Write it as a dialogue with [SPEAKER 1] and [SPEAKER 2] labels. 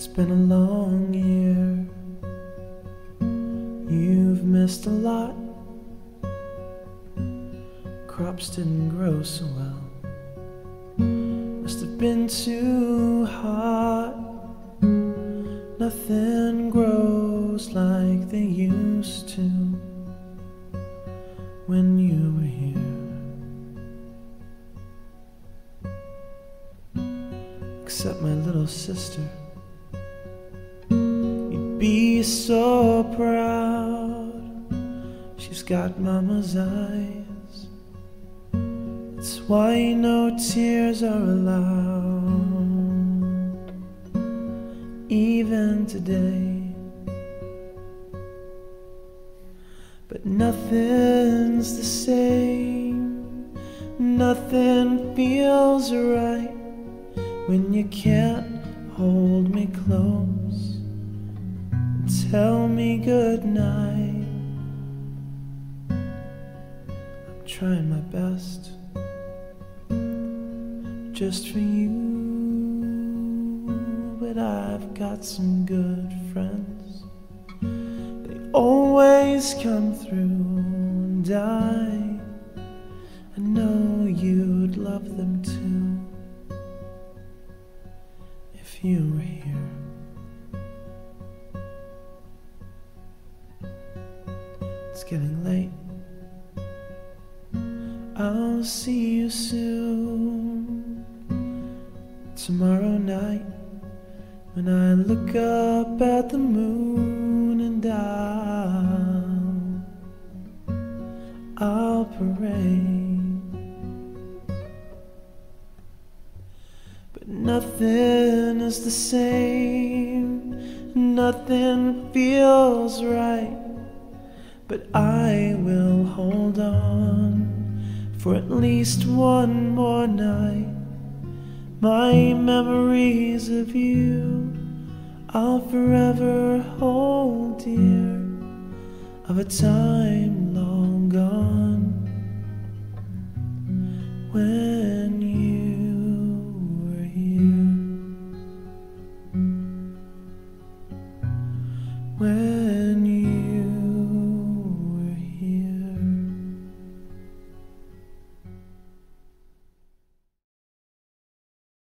[SPEAKER 1] It's been a long year. You've missed a lot. Crops didn't grow so well. Must have been too hot. Nothing grows like they used to when you were here. Except my little sister. You'd be so proud. She's got mama's eyes. That's why no tears are allowed, even today. But nothing's the same. Nothing feels right when you can't hold me close and tell me goodnight. I'm trying my best just for you, but I've got some good friends. They always come through, and I know you'd love them too if you were here. It's getting late. I'll see you soon. Tomorrow night, when I look up at the moon, and I'll pray. But nothing is the same. Nothing feels right. But I will hold on for at least one more night. My memories of you I'll forever hold dear, of a time long gone when